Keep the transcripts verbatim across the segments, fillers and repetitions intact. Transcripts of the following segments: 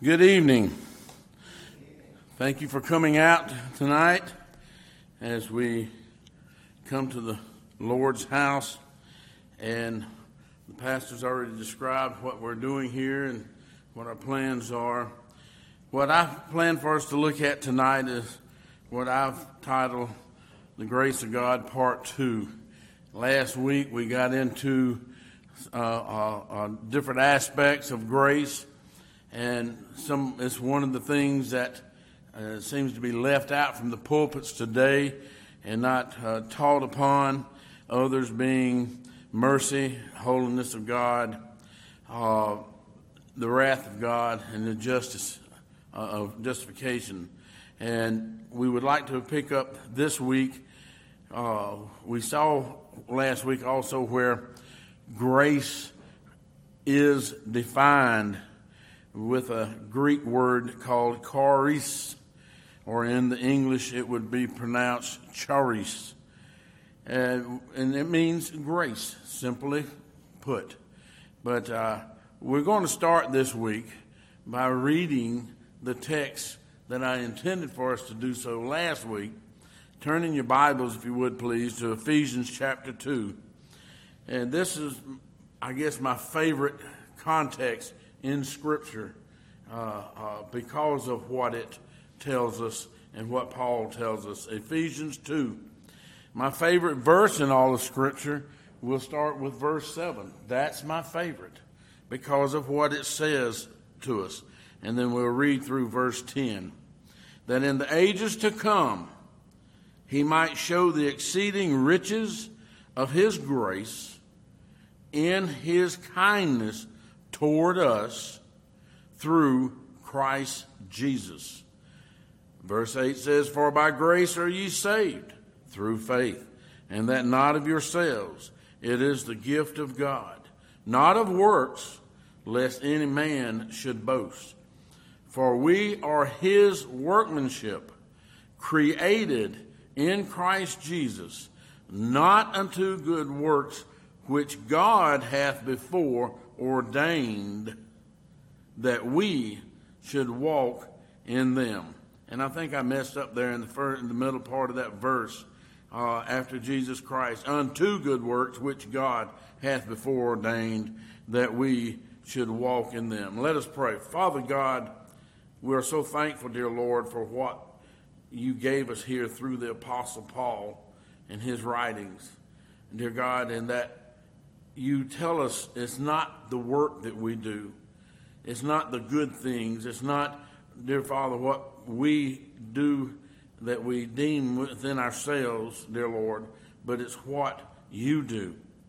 Good evening. Thank you for coming out tonight as we come to the Lord's house. And the pastor's already described what we're doing here and what our plans are. What I've planned for us to look at tonight is what I've titled The Grace of God Part two. Last week we got into uh, uh, uh, different aspects of grace. And some it's one of the things that uh, seems to be left out from the pulpits today and not uh, taught upon, others being mercy, holiness of God, uh, the wrath of God, and the justice uh, of justification. And we would like to pick up this week. Uh, we saw last week also where grace is defined with a Greek word called charis, or in the English it would be pronounced charis. And, and it means grace, simply put. But uh, we're going to start this week by reading the text that I intended for us to do so last week. Turn in your Bibles, if you would please, to Ephesians chapter two. And this is, I guess, my favorite context in Scripture uh, uh, because of what it tells us and what Paul tells us. Ephesians two. My favorite verse in all of Scripture, we'll start with verse seven. That's my favorite because of what it says to us. And then we'll read through verse ten. That in the ages to come, he might show the exceeding riches of his grace in his kindness toward us through Christ Jesus. Verse eight says, For by grace are ye saved through faith, and that not of yourselves. It is the gift of God, not of works, lest any man should boast. For we are his workmanship, created in Christ Jesus, not unto good works, which God hath before ordained that we should walk in them. And I think I messed up there in the first, in the middle part of that verse uh, after Jesus Christ. Unto good works which God hath before ordained that we should walk in them. Let us pray. Father God, we are so thankful, dear Lord, for what you gave us here through the Apostle Paul and his writings. Dear God, in that you tell us it's not the work that we do. It's not the good things. It's not, dear Father, what we do that we deem within ourselves, dear Lord, but it's what you do.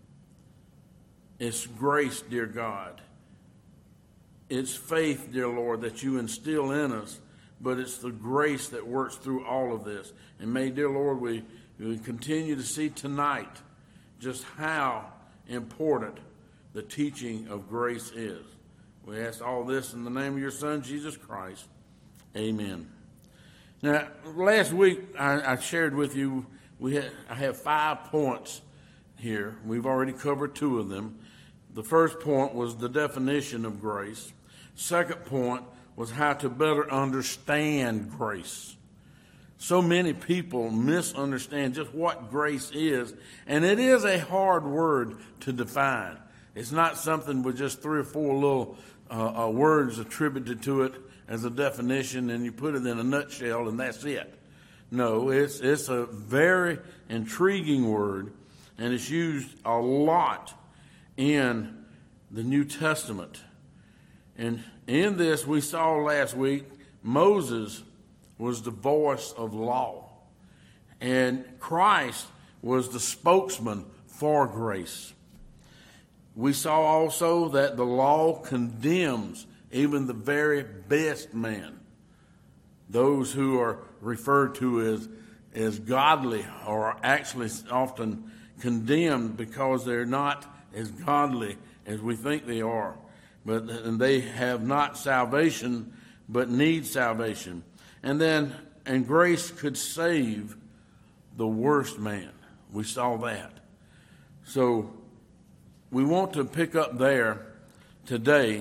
It's grace, dear God. It's faith, dear Lord, that you instill in us, but it's the grace that works through all of this. And may, dear Lord, we, we continue to see tonight just how important the teaching of grace is. We ask all this in the name of your Son, Jesus Christ. Amen. Now, last week I, I shared with you, we had, I have five points here. We've already covered two of them. The first point was the definition of grace. Second point was how to better understand grace. So many people misunderstand just what grace is, and it is a hard word to define. It's not something with just three or four little uh, uh, words attributed to it as a definition, and you put it in a nutshell, and that's it. No, it's it's a very intriguing word, and it's used a lot in the New Testament. And in this, we saw last week, Moses was the voice of law, and Christ was the spokesman for grace. We saw also that the law condemns even the very best men, those who are referred to as, as godly, are actually often condemned because they're not as godly as we think they are. But and they have not salvation, but need salvation. And then, and grace could save the worst man. We saw that. So we want to pick up there today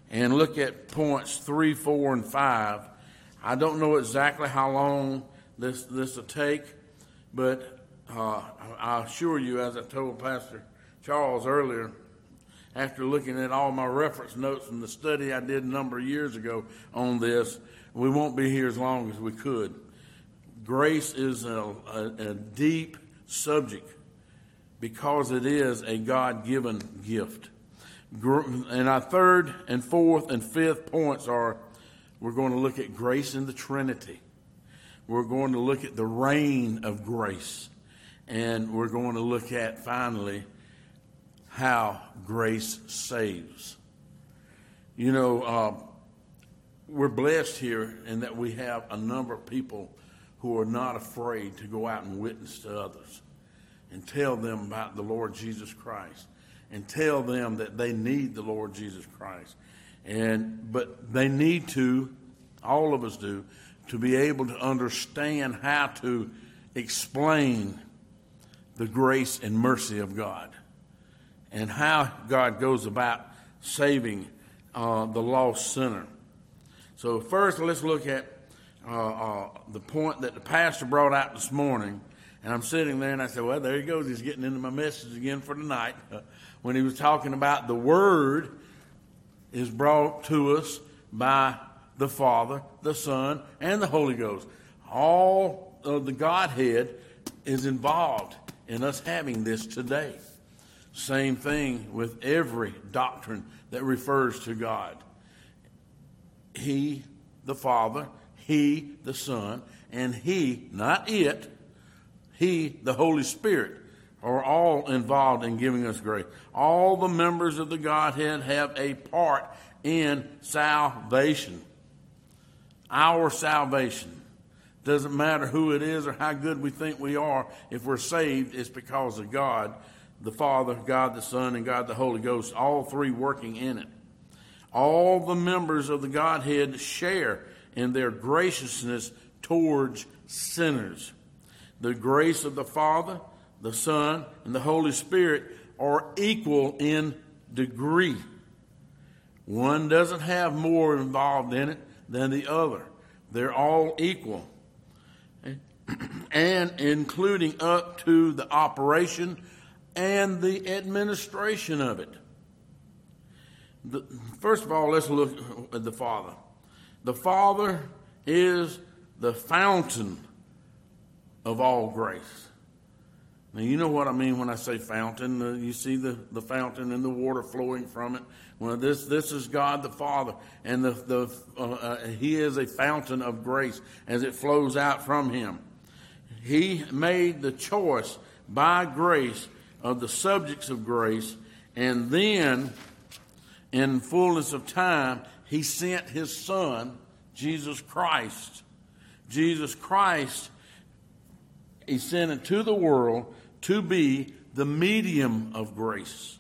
and look at points three, four, and five. I don't know exactly how long this this will take, but uh, I assure you, as I told Pastor Charles earlier, after looking at all my reference notes from the study I did a number of years ago on this, we won't be here as long as we could. Grace is a, a, a deep subject because it is a God-given gift. And our third and fourth and fifth points are, we're going to look at grace in the Trinity. We're going to look at the reign of grace. And we're going to look at, finally, how grace saves. You know, uh, we're blessed here in that we have a number of people who are not afraid to go out and witness to others and tell them about the Lord Jesus Christ and tell them that they need the Lord Jesus Christ. And but they need to, all of us do, to be able to understand how to explain the grace and mercy of God and how God goes about saving uh, the lost sinner. So first, let's look at uh, uh, the point that the pastor brought out this morning. And I'm sitting there and I said, well, there he goes. He's getting into my message again for tonight. Uh, when he was talking about the Word is brought to us by the Father, the Son, and the Holy Ghost. All of the Godhead is involved in us having this today. Same thing with every doctrine that refers to God. He, the Father, He, the Son, and He, not it, He, the Holy Spirit, are all involved in giving us grace. All the members of the Godhead have a part in salvation. Our salvation. Doesn't matter who it is or how good we think we are. If we're saved, it's because of God, the Father, God the Son, and God the Holy Ghost, all three working in it. All the members of the Godhead share in their graciousness towards sinners. The grace of the Father, the Son, and the Holy Spirit are equal in degree. One doesn't have more involved in it than the other. They're all equal. And including up to the operation and the administration of it. The, first of all, let's look at the Father. The Father is the fountain of all grace. Now, you know what I mean when I say fountain. Uh, you see the, the fountain and the water flowing from it. Well, this this is God the Father, and the the uh, uh, He is a fountain of grace as it flows out from Him. He made the choice by grace of the subjects of grace, and then, in fullness of time, He sent His Son, Jesus Christ. Jesus Christ, He sent into the world to be the medium of grace.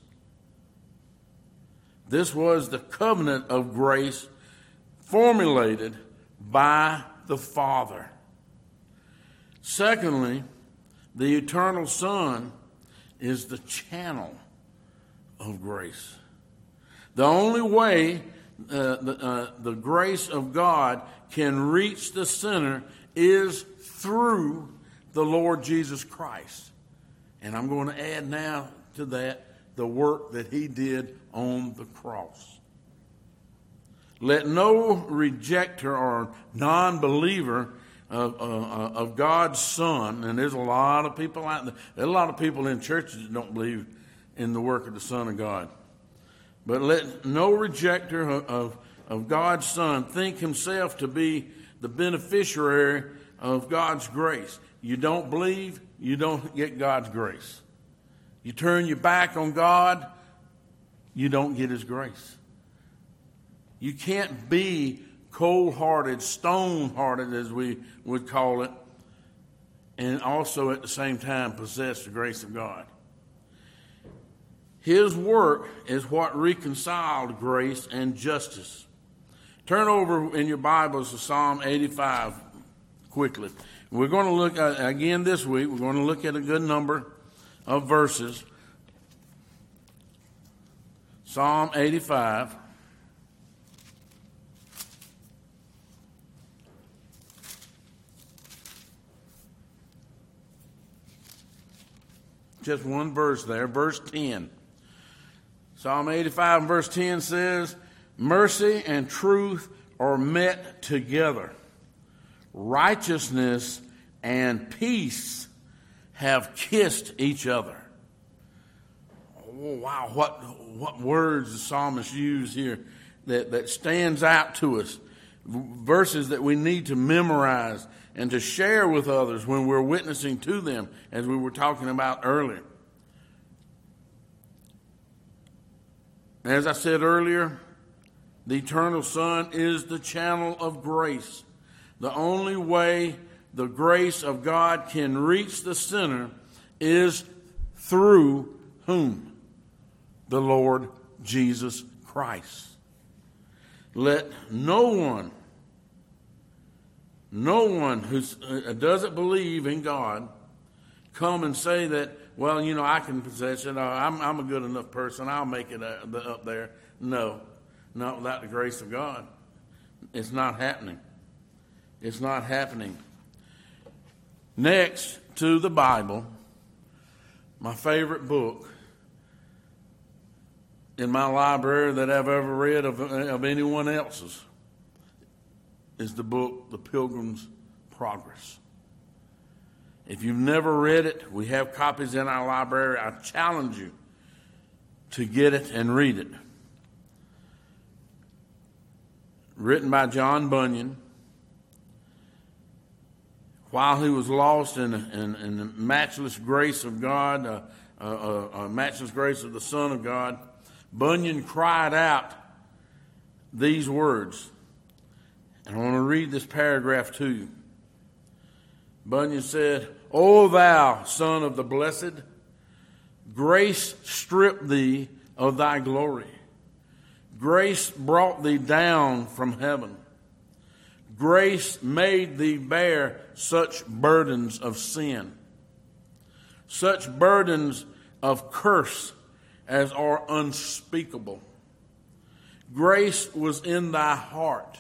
This was the covenant of grace formulated by the Father. Secondly, the eternal Son is the channel of grace. The only way uh, the, uh, the grace of God can reach the sinner is through the Lord Jesus Christ. And I'm going to add now to that the work that He did on the cross. Let no rejecter or non-believer of, uh, of God's Son, and there's a lot of people out there, there's a lot of people in churches that don't believe in the work of the Son of God. But let no rejecter of, of, of God's Son think himself to be the beneficiary of God's grace. You don't believe, you don't get God's grace. You turn your back on God, you don't get His grace. You can't be cold-hearted, stone-hearted, as we would call it, and also at the same time possess the grace of God. His work is what reconciled grace and justice. Turn over in your Bibles to Psalm eighty-five quickly. We're going to look at, again this week, we're going to look at a good number of verses. Psalm eighty-five. just one verse there, verse ten. Psalm eighty-five and verse ten says, mercy and truth are met together. Righteousness and peace have kissed each other. Oh, wow, what what words the psalmist used here that, that stands out to us. Verses that we need to memorize and to share with others when we're witnessing to them, as we were talking about earlier. As I said earlier, the eternal Son is the channel of grace. The only way the grace of God can reach the sinner is through whom? The Lord Jesus Christ. Let no one, no one who uh, doesn't believe in God come and say that, well, you know, I can possess it. Uh, I'm, I'm a good enough person. I'll make it uh, up there. No, not without the grace of God. It's not happening. It's not happening. Next to the Bible, my favorite book in my library that I've ever read of, of anyone else's is the book, The Pilgrim's Progress. If you've never read it, we have copies in our library. I challenge you to get it and read it. Written by John Bunyan. While he was lost in, in, in the matchless grace of God, uh, uh, uh, uh, matchless grace of the Son of God, Bunyan cried out these words. And I want to read this paragraph to you. Bunyan said, O thou, Son of the Blessed, grace stripped thee of thy glory. Grace brought thee down from heaven. Grace made thee bear such burdens of sin, such burdens of curse as are unspeakable. Grace was in thy heart.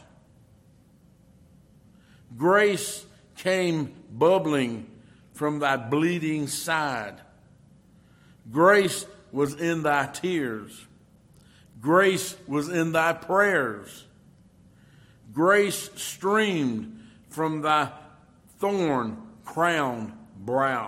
Grace came bubbling from thy bleeding side. Grace was in thy tears. Grace was in thy prayers. Grace streamed from thy thorn-crowned brow.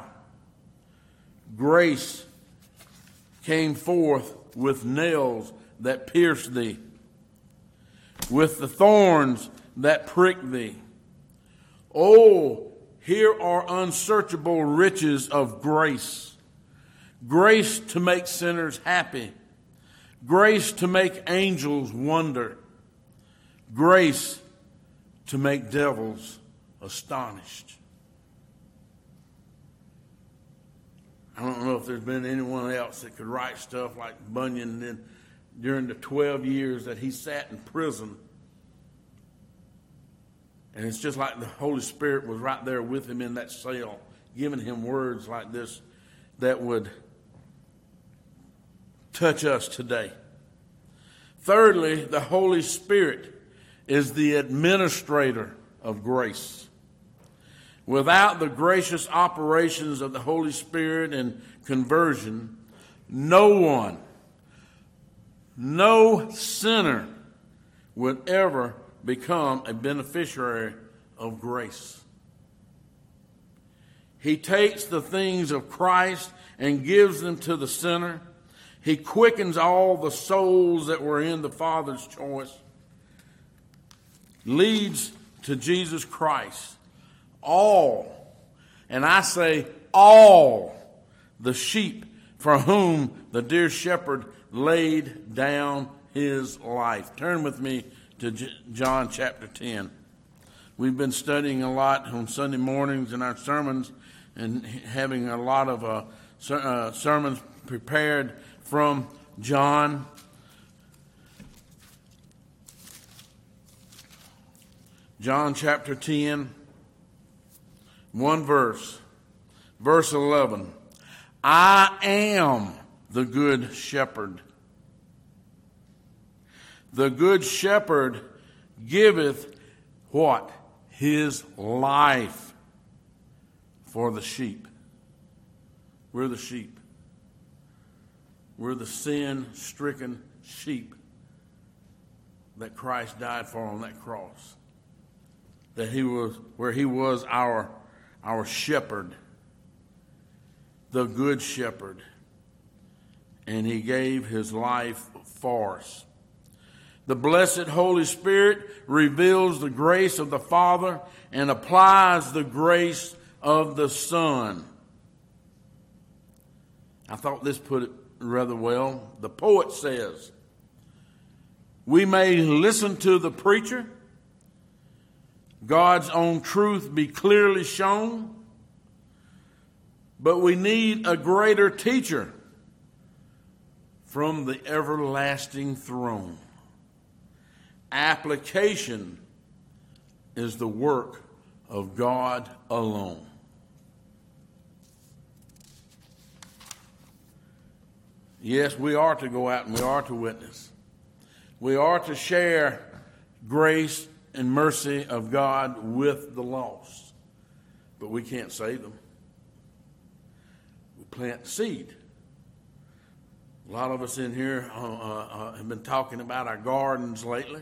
Grace came forth with nails that pierced thee, with the thorns that pricked thee. Oh, here are unsearchable riches of grace. Grace to make sinners happy. Grace to make angels wonder. Grace to make devils astonished. I don't know if there's been anyone else that could write stuff like Bunyan did during the twelve years that he sat in prison. And it's just like the Holy Spirit was right there with him in that cell, giving him words like this that would touch us today. Thirdly, the Holy Spirit is the administrator of grace. Without the gracious operations of the Holy Spirit and conversion, no one, no sinner would ever become a beneficiary of grace. He takes the things of Christ and gives them to the sinner. He quickens all the souls that were in the Father's choice, leads to Jesus Christ. All, and I say all, the sheep for whom the dear shepherd laid down his life. Turn with me to John chapter ten. We've been studying a lot on Sunday mornings in our sermons and having a lot of uh, ser- uh, sermons prepared from John. John chapter ten, one verse, verse eleven. I am the good shepherd. The good shepherd giveth what? His life for the sheep. We're the sheep. We're the sin-stricken sheep that Christ died for on that cross. That he was, where he was our, our shepherd, the good shepherd. And he gave his life for us. The blessed Holy Spirit reveals the grace of the Father and applies the grace of the Son. I thought this put it rather well. The poet says, we may listen to the preacher, God's own truth be clearly shown, but we need a greater teacher from the everlasting throne. Application is the work of God alone. Yes, we are to go out and we are to witness. We are to share grace and mercy of God with the lost. But we can't save them. We plant seed. A lot of us in here uh, uh, have been talking about our gardens lately.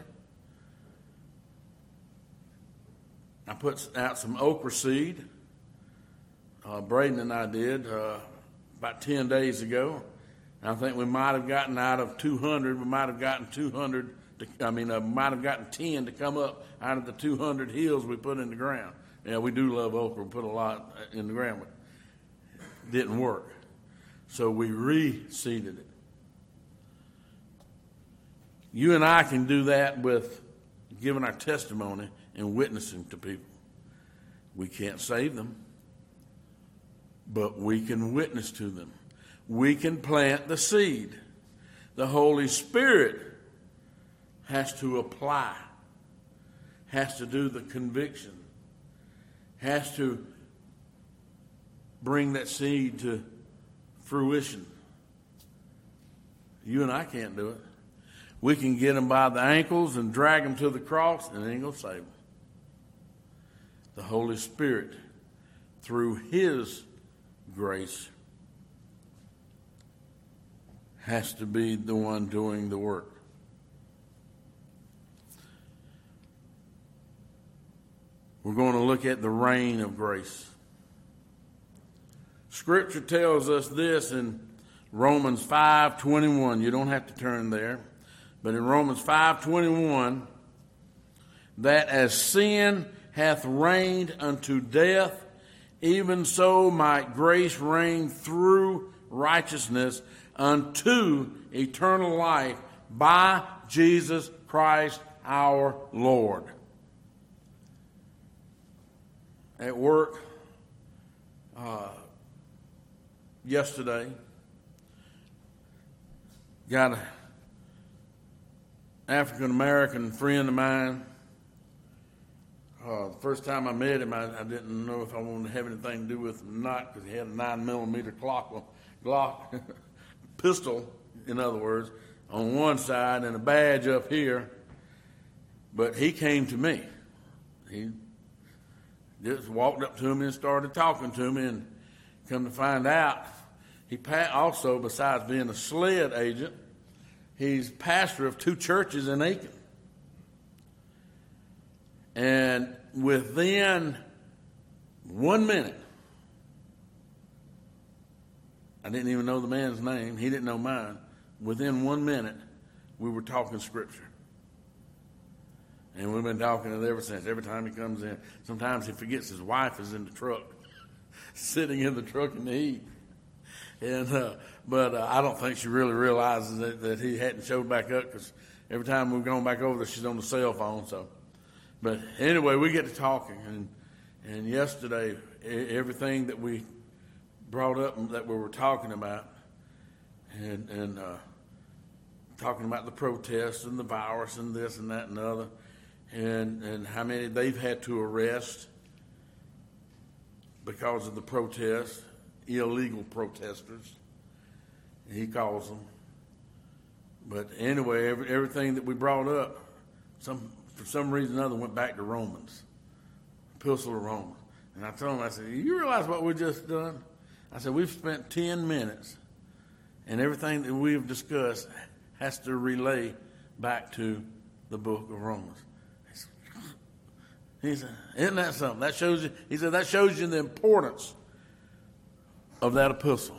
I put out some okra seed. Uh, Braden and I did uh, about ten days ago. I think we might have gotten out of two hundred, we might have gotten two hundred, to, I mean, uh, might have gotten ten to come up out of the two hundred hills we put in the ground. Yeah, we do love okra, we put a lot in the ground, but it didn't work. So we reseeded it. You and I can do that with giving our testimony and witnessing to people. We can't save them, but we can witness to them. We can plant the seed. The Holy Spirit has to apply, has to do the conviction, has to bring that seed to fruition. You and I can't do it. We can get them by the ankles and drag them to the cross, and it ain't going to save them. The Holy Spirit, through His grace, has to be the one doing the work. We're going to look at the reign of grace. Scripture tells us this in Romans five twenty-one. You don't have to turn there. But in Romans five twenty-one, that as sin hath reigned unto death, even so might grace reign through righteousness unto eternal life by Jesus Christ our Lord. At work uh, yesterday, got an African-American friend of mine. Uh, the first time I met him, I, I didn't know if I wanted to have anything to do with him or not, because he had a nine millimeter Glock, Glock pistol, in other words, on one side and a badge up here. But he came to me. He just walked up to me and started talking to me, and come to find out, he also, besides being a SLED agent, he's pastor of two churches in Aiken. And within one minute, I didn't even know the man's name. He didn't know mine. Within one minute, we were talking Scripture. And we've been talking it ever since. Every time he comes in, sometimes he forgets his wife is in the truck, sitting in the truck in the heat. And uh, but uh, I don't think she really realizes that, that he hadn't showed back up, because every time we've gone back over there, she's on the cell phone. So, but anyway, we get to talking, and and yesterday, everything that we brought up and that we were talking about, and and uh, talking about the protests and the virus and this and that and the other, and and how many they've had to arrest because of the protests. Illegal protesters, he calls them. But anyway, every, everything that we brought up, some for some reason or other, went back to Romans, Epistle of Romans. And I told him, I said, you realize what we just done? I said, we've spent ten minutes and everything that we have discussed has to relay back to the book of Romans. He said, isn't that something? That shows you, he said, that shows you the importance of that epistle.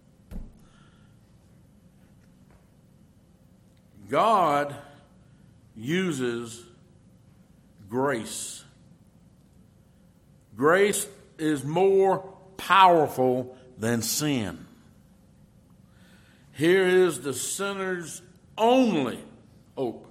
God uses grace. Grace is more powerful than sin. Here is the sinner's only hope.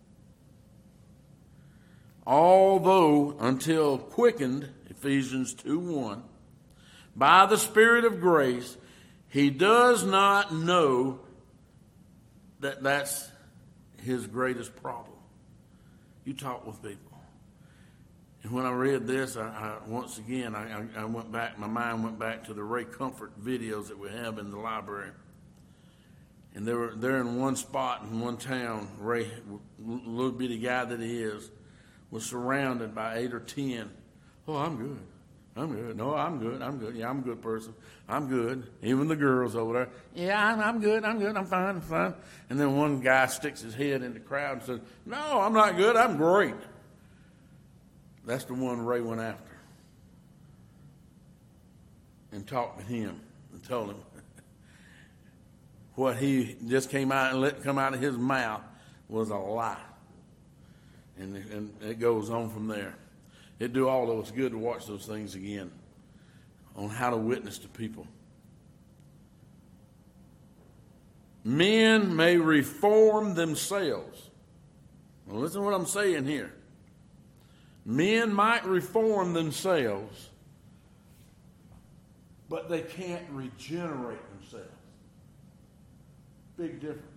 Although, until quickened, Ephesians two one, by the Spirit of grace, he does not know that that's his greatest problem. You talk with people. And when I read this, I, I once again, I, I went back, my mind went back to the Ray Comfort videos that we have in the library. And they were, they're in one spot in one town. Ray, little bitty guy that he is, was surrounded by eight or ten. Oh, I'm good. I'm good. No, I'm good. I'm good. Yeah, I'm a good person. I'm good. Even the girls over there. Yeah, I'm, I'm good. I'm good. I'm fine. I'm fine. And then one guy sticks his head in the crowd and says, no, I'm not good. I'm great. That's the one Ray went after and talked to him and told him what he just came out and let come out of his mouth was a lie. And, and it goes on from there. It'd do all of us good to watch those things again on how to witness to people. Men may reform themselves. Well, listen to what I'm saying here. Men might reform themselves, but they can't regenerate themselves. Big difference.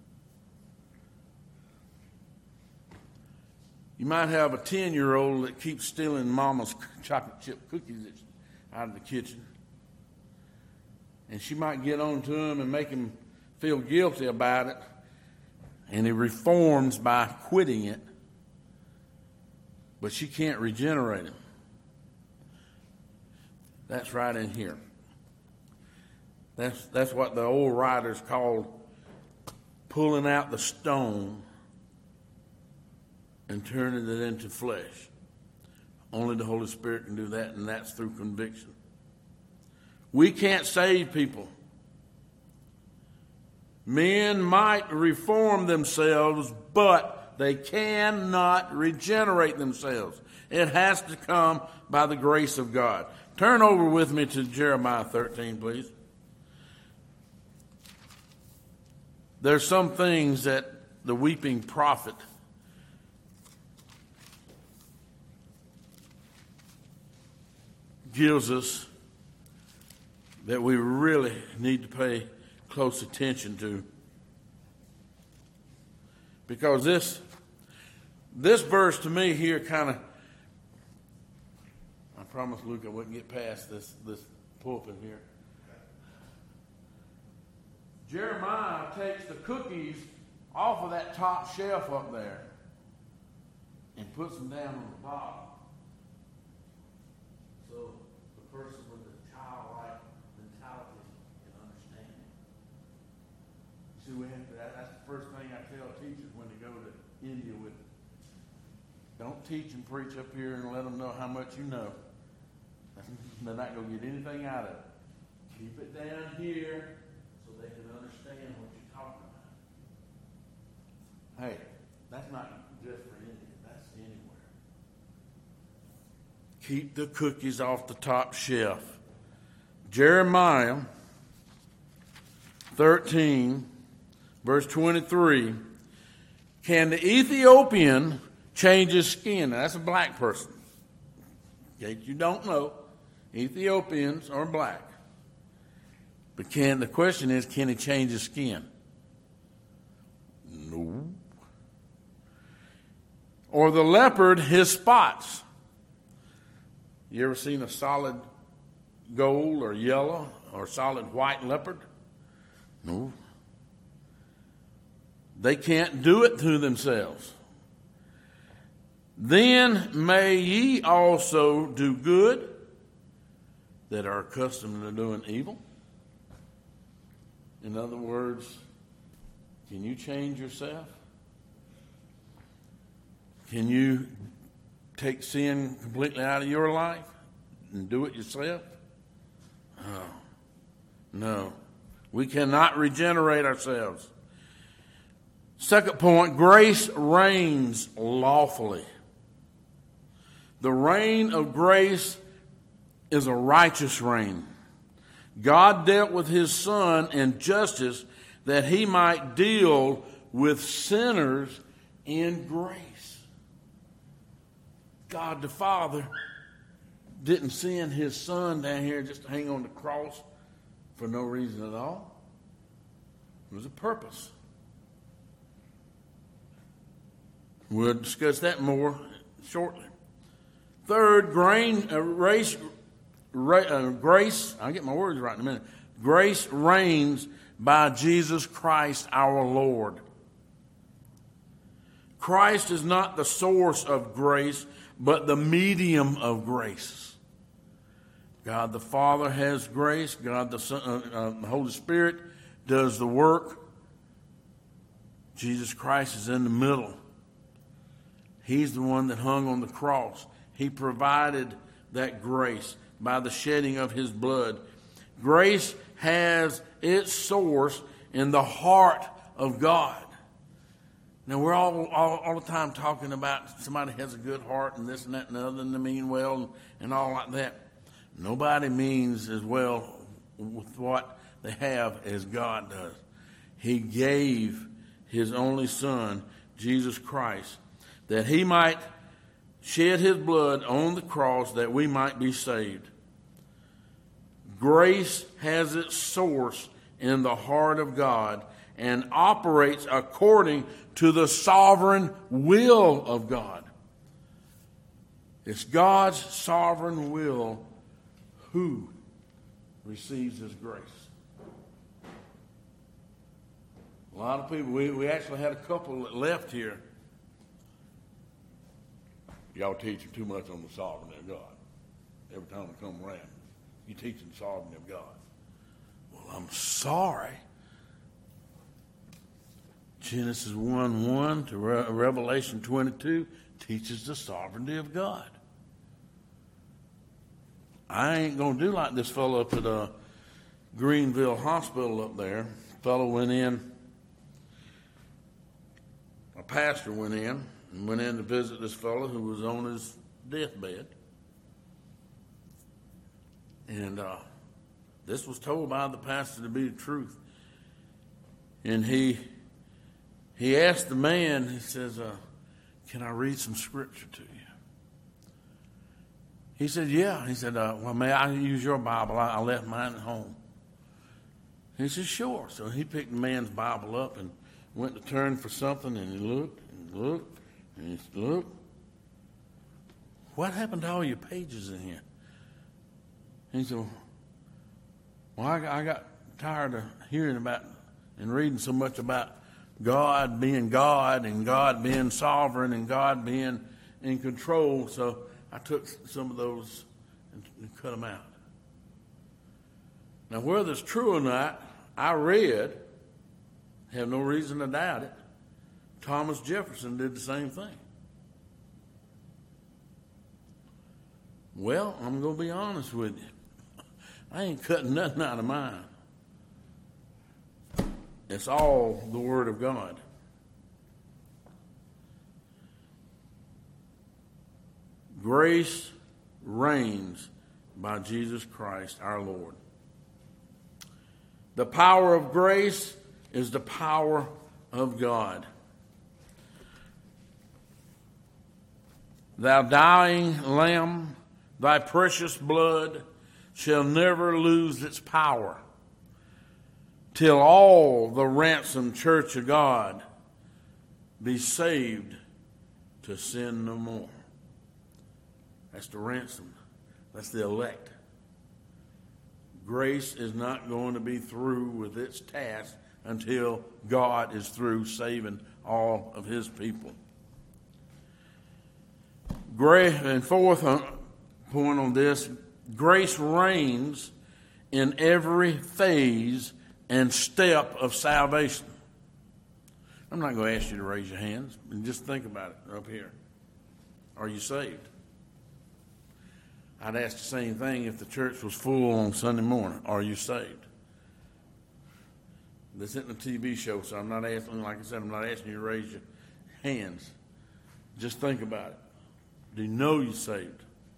You might have a ten-year-old that keeps stealing mama's chocolate chip cookies out of the kitchen. And she might get on to him and make him feel guilty about it. And he reforms by quitting it. But she can't regenerate him. That's right in here. That's, that's what the old writers called pulling out the stone and turning it into flesh. Only the Holy Spirit can do that, and that's through conviction. We can't save people. Men might reform themselves, but they cannot regenerate themselves. It has to come by the grace of God. Turn over with me to Jeremiah thirteen, please. There's some things that the weeping prophet gives us that we really need to pay close attention to. Because this this verse to me here kind of, I promised Luke I wouldn't get past this, this pulpit here. Jeremiah takes the cookies off of that top shelf up there and puts them down on the bottom. So the person with the childlike mentality can understand it. See, we have to, that, that's the first thing I tell teachers when they go to India with. Don't teach and preach up here and let them know how much you know. They're not going to get anything out of it. Keep it down here so they can understand what you're talking about. Hey, that's not just for India. That's anywhere. Keep the cookies off the top shelf. Jeremiah thirteen, verse twenty-three. Can the Ethiopian change his skin? Now, that's a black person. In case you don't know, Ethiopians are black. But can the question is, can he change his skin? No. Or the leopard his spots. You ever seen a solid gold or yellow or solid white leopard? No. They can't do it to themselves. Then may ye also do good that are accustomed to doing evil. In other words, can you change yourself? Can you take sin completely out of your life and do it yourself? No. No. We cannot regenerate ourselves. Second point, grace reigns lawfully. The reign of grace is a righteous reign. God dealt with his Son in justice that he might deal with sinners in grace. God the Father didn't send his Son down here just to hang on the cross for no reason at all. It was a purpose. We'll discuss that more shortly. Third, grain, uh, race, ra, uh, grace, I'll get my words right in a minute. Grace reigns by Jesus Christ our Lord. Christ is not the source of grace, but the medium of grace. God the Father has grace. God the Son, uh, uh, the Holy Spirit does the work. Jesus Christ is in the middle. He's the one that hung on the cross. He provided that grace by the shedding of his blood. Grace has its source in the heart of God. Now, we're all, all, all the time talking about somebody has a good heart and this and that and the other and they mean well and, and all like that. Nobody means as well with what they have as God does. He gave his only Son, Jesus Christ, that he might shed his blood on the cross that we might be saved. Grace has its source in the heart of God and operates according to the sovereign will of God. It's God's sovereign will who receives his grace. A lot of people, we, we actually had a couple that left here. Y'all teaching too much on the sovereignty of God. Every time we come around, you teaching the sovereignty of God. Well, I'm sorry. Genesis one one to Re- Revelation twenty-two teaches the sovereignty of God. I ain't going to do like this fellow up at uh, Greenville Hospital up there. Fellow went in, a pastor went in, and went in to visit this fellow who was on his deathbed. And uh, this was told by the pastor to be the truth. And he he asked the man, he says, uh, can I read some scripture to you? He said, yeah. He said, uh, well, may I use your Bible? I, I left mine at home. He said, sure. So he picked the man's Bible up and went to turn for something, and he looked and looked. And he said, look, what happened to all your pages in here? And he said, well, I got, I got tired of hearing about and reading so much about God being God and God being sovereign and God being in control, so I took some of those and, and cut them out. Now, whether it's true or not, I read, have no reason to doubt it, Thomas Jefferson did the same thing. Well, I'm going to be honest with you. I ain't cutting nothing out of mine. It's all the Word of God. Grace reigns by Jesus Christ our Lord. The power of grace is the power of God. Thou dying Lamb, thy precious blood shall never lose its power till all the ransomed church of God be saved to sin no more. That's the ransom. That's the elect. Grace is not going to be through with its task until God is through saving all of his people. Grace, and fourth point on this, grace reigns in every phase and step of salvation. I'm not going to ask you to raise your hands, and just think about it up here. Are you saved? I'd ask the same thing if the church was full on Sunday morning. Are you saved? This isn't a T V show, so I'm not asking, like I said, I'm not asking you to raise your hands. Just think about it. Do you know you're saved?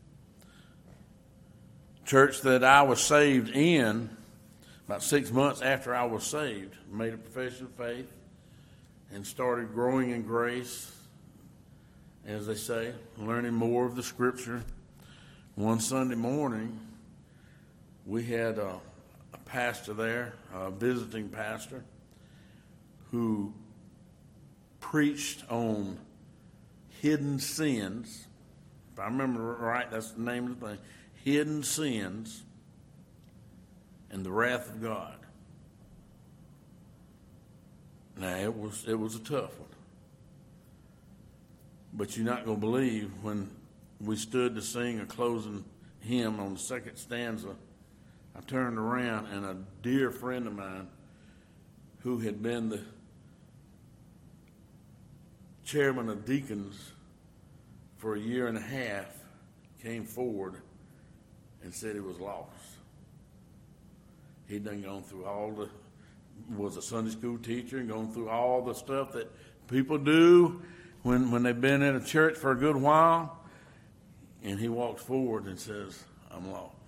Church that I was saved in, about six months after I was saved, made a profession of faith and started growing in grace, as they say, learning more of the Scripture. One Sunday morning, we had a, a pastor there, a visiting pastor, who preached on hidden sins. If I remember right, that's the name of the thing. Hidden sins and the wrath of God. Now, it was it was a tough one. But you're not going to believe when we stood to sing a closing hymn on the second stanza, I turned around and a dear friend of mine who had been the chairman of deacons for a year and a half came forward and said he was lost. He'd done gone through all the, was a Sunday school teacher and gone through all the stuff that people do when, when they've been in a church for a good while. And he walks forward and says, I'm lost.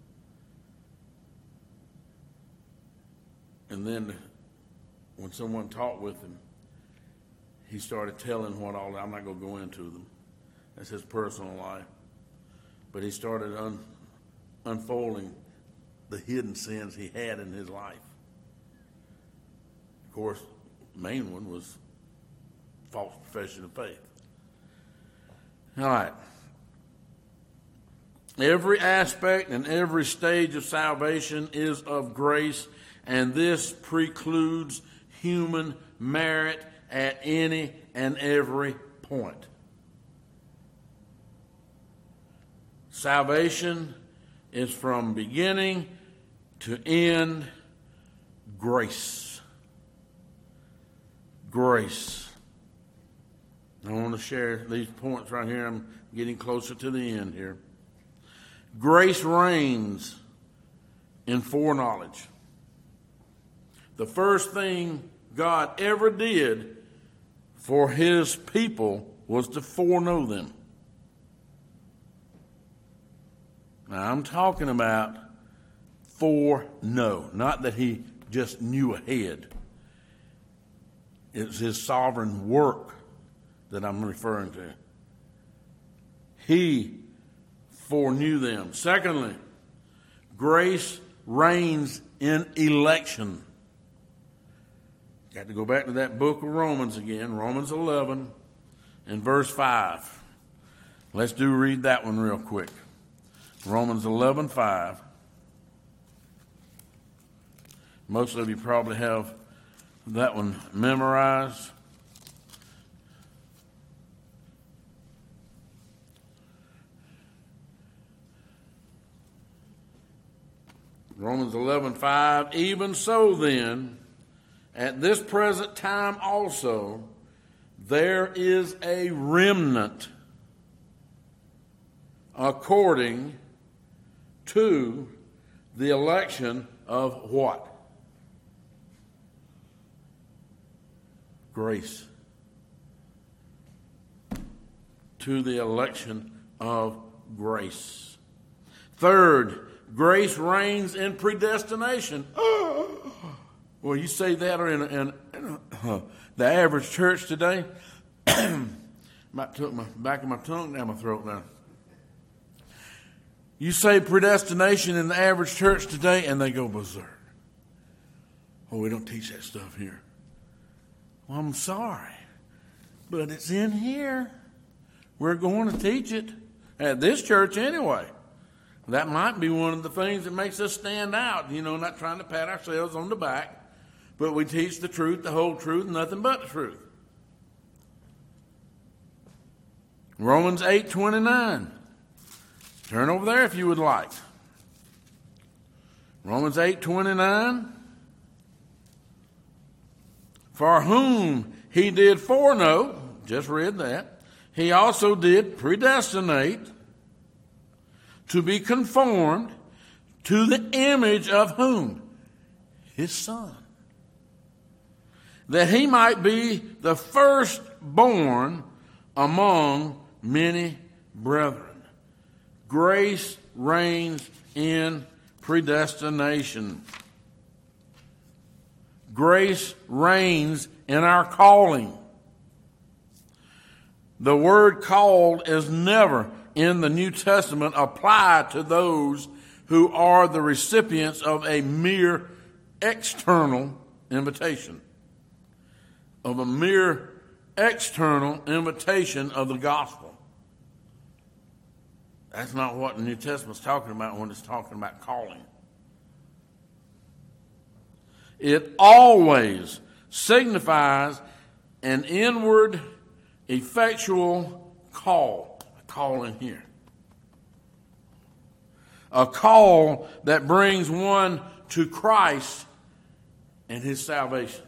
And then when someone talked with him, he started telling what all, I'm not going to go into them. That's his personal life. But he started un, unfolding the hidden sins he had in his life. Of course, the main one was false profession of faith. All right. Every aspect and every stage of salvation is of grace, and this precludes human merit at any and every point. Salvation is from beginning to end grace. Grace. I want to share these points right here. I'm getting closer to the end here. Grace reigns in foreknowledge. The first thing God ever did for his people was to foreknow them. Now, I'm talking about foreknow, not that he just knew ahead. It's his sovereign work that I'm referring to. He foreknew them. Secondly, grace reigns in election. Got to go back to that book of Romans again, Romans eleven and verse five. Let's do read that one real quick. Romans eleven five. Most of you probably have that one memorized. Romans eleven five. Even so then, at this present time also, there is a remnant according to the election of what? Grace. To the election of grace. Third, grace reigns in predestination. Well, you say that or in, in, in uh, the average church today. About took my back of my tongue down my throat now. You say predestination in the average church today, and they go berserk. Oh, we don't teach that stuff here. Well, I'm sorry, but it's in here. We're going to teach it at this church anyway. That might be one of the things that makes us stand out, you know, not trying to pat ourselves on the back, but we teach the truth, the whole truth, nothing but the truth. Romans eight twenty-nine. Turn over there if you would like. Romans eight twenty-nine. For whom he did foreknow, just read that, he also did predestinate to be conformed to the image of whom? His Son. That he might be the firstborn among many brethren. Grace reigns in predestination. Grace reigns in our calling. The word called is never in the New Testament applied to those who are the recipients of a mere external invitation. Of a mere external invitation of the gospel. That's not what the New Testament's talking about when it's talking about calling. It always signifies an inward, effectual call. A call in here. A call that brings one to Christ and his salvation.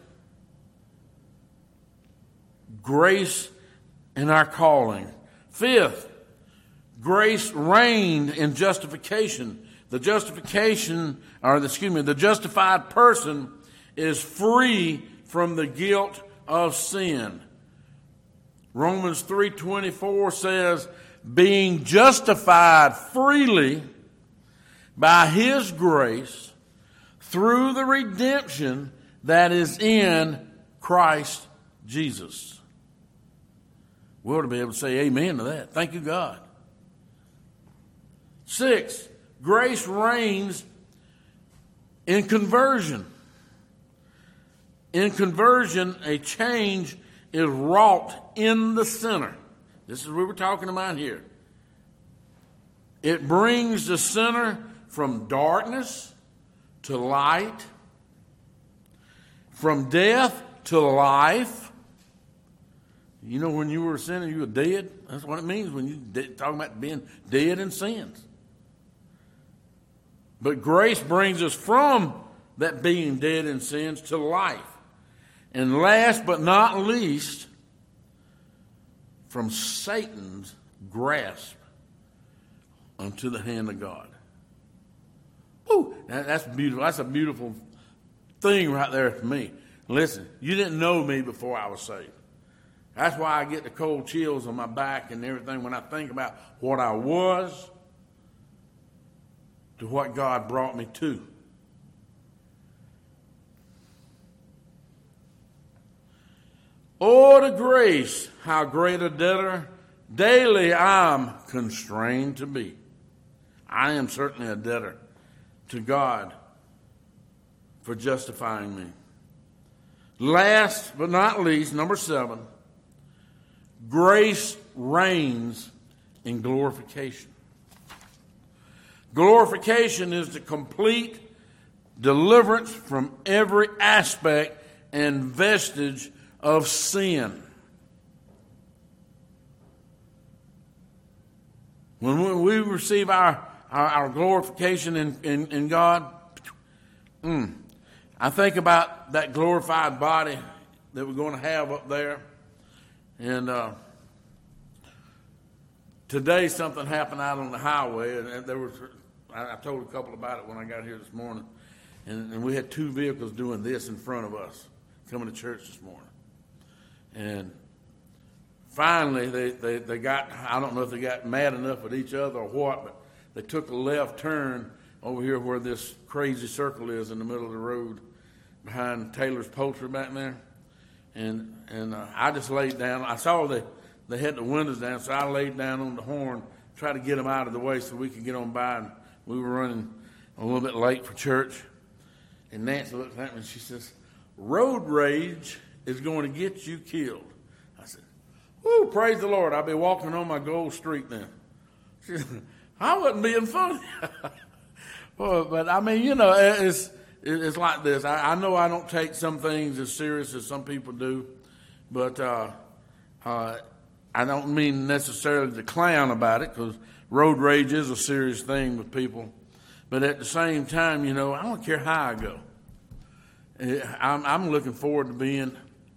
Grace in our calling. Fifth, grace reigned in justification. The justification, or the, excuse me, the justified person is free from the guilt of sin. Romans three twenty-four says, being justified freely by his grace through the redemption that is in Christ Jesus. We ought to be able to say amen to that. Thank you, God. Six, grace reigns in conversion. In conversion, a change is wrought in the sinner. This is what we're talking about here. It brings the sinner from darkness to light, from death to life. You know, when you were a sinner, you were dead. That's what it means when you're talking about being dead in sins. But grace brings us from that being dead in sins to life. And last but not least, from Satan's grasp unto the hand of God. Ooh, that's beautiful. That's a beautiful thing right there for me. Listen, you didn't know me before I was saved. That's why I get the cold chills on my back and everything when I think about what I was to what God brought me to. Oh, the grace, how great a debtor daily I'm constrained to be. I am certainly a debtor to God for justifying me. Last but not least, number seven, grace reigns in glorification. Glorification is the complete deliverance from every aspect and vestige of sin. When we receive our, our, our glorification in, in, in God, mm, I think about that glorified body that we're going to have up there. And uh, today something happened out on the highway, and there was I, I told a couple about it when I got here this morning, and, and we had two vehicles doing this in front of us coming to church this morning. And finally, they, they, they got, I don't know if they got mad enough at each other or what, but they took a left turn over here where this crazy circle is in the middle of the road behind Taylor's Poultry back there. And and uh, I just laid down. I saw they, they had the windows down, so I laid down on the horn, tried to get them out of the way so we could get on by. And we were running a little bit late for church. And Nancy looked at me and she says, road rage is going to get you killed. I said, whoo, praise the Lord. I'll be walking on my gold street then. She said, I wasn't being funny. Well, but, I mean, you know, it's it's like this. I, I know I don't take some things as serious as some people do, but uh, uh, I don't mean necessarily to clown about it, because road rage is a serious thing with people. But at the same time, you know, I don't care how I go. I'm, I'm looking forward to being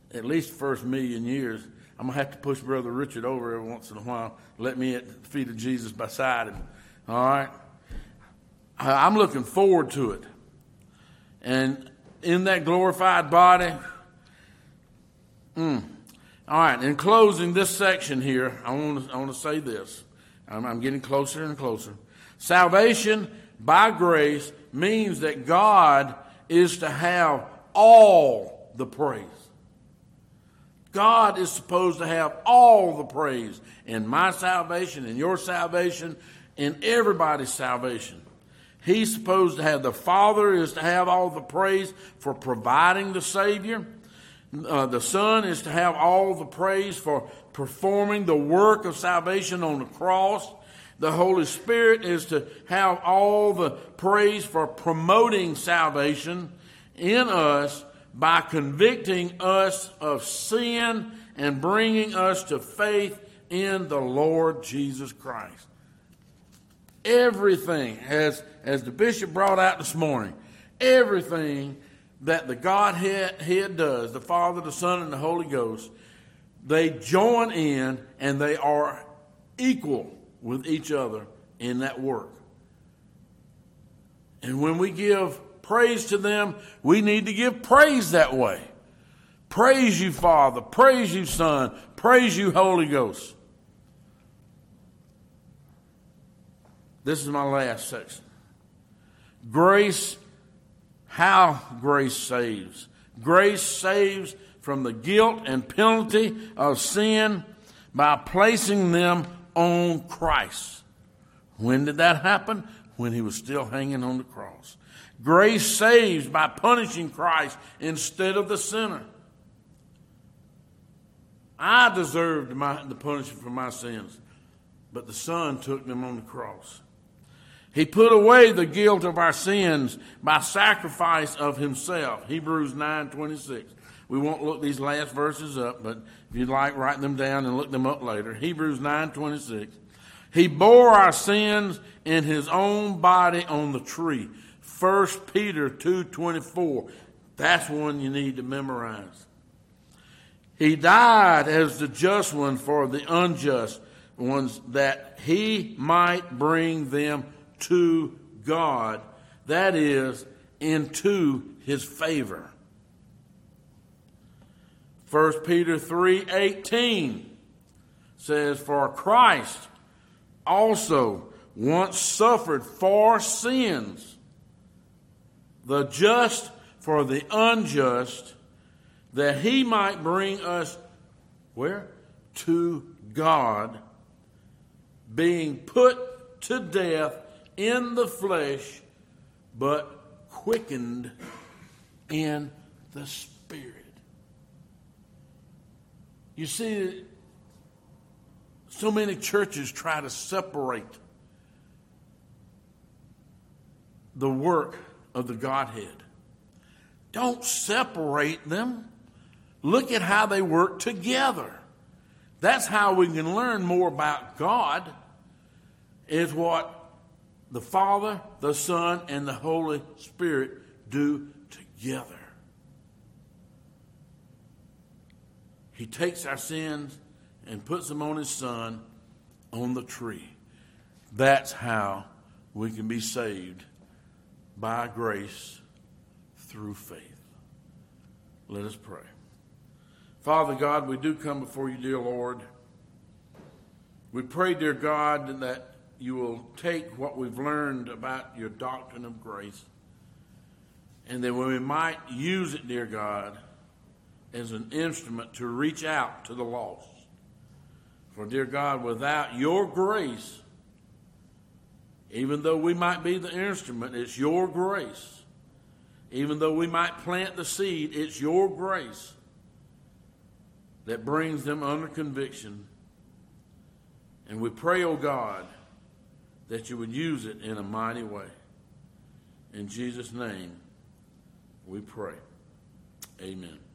at least the first million years, I'm going to have to push Brother Richard over every once in a while, let me at the feet of Jesus beside him. All right? I'm looking forward to it. And in that glorified body, mm, all right, in closing this section here, I want to, I want to say this. I'm, I'm getting closer and closer. Salvation by grace means that God is to have all the praise. God is supposed to have all the praise in my salvation, in your salvation, in everybody's salvation. He's supposed to have, the Father is to have all the praise for providing the Savior. Uh, the Son is to have all the praise for performing the work of salvation on the cross. The Holy Spirit is to have all the praise for promoting salvation in us by convicting us of sin and bringing us to faith in the Lord Jesus Christ. Everything, as, as the bishop brought out this morning, everything that the Godhead head does, the Father, the Son, and the Holy Ghost, they join in and they are equal with each other in that work. And when we give praise to them, we need to give praise that way. Praise you, Father. Praise you, Son. Praise you, Holy Ghost. This is my last section. Grace, how grace saves. Grace saves from the guilt and penalty of sin by placing them on Christ. When did that happen? When he was still hanging on the cross. Grace saves by punishing Christ instead of the sinner. I deserved my, the punishment for my sins, but the Son took them on the cross. He put away the guilt of our sins by sacrifice of himself. Hebrews nine twenty-six. We won't look these last verses up, but if you'd like, write them down and look them up later. Hebrews nine twenty-six. He bore our sins in his own body on the tree. First Peter two twenty-four. That's one you need to memorize. He died as the just one for the unjust ones, that he might bring them to God, that is, into his favor. First Peter three eighteen says, for Christ also once suffered for sins, the just for the unjust, that he might bring us, where? To God, being put to death in the flesh, but quickened in the Spirit. You see, so many churches try to separate the work of the Godhead. Don't separate them. Look at how they work together. That's how we can learn more about God, is what the Father, the Son, and the Holy Spirit do together. He takes our sins and puts them on his Son on the tree. That's how we can be saved, by grace through faith. Let us pray. Father God, we do come before you, dear Lord. We pray, dear God, that you will take what we've learned about your doctrine of grace, and that we might use it, dear God, as an instrument to reach out to the lost. For, dear God, without your grace, even though we might be the instrument, it's your grace. Even though we might plant the seed, it's your grace that brings them under conviction. And we pray, oh God, that you would use it in a mighty way. In Jesus' name we pray. Amen.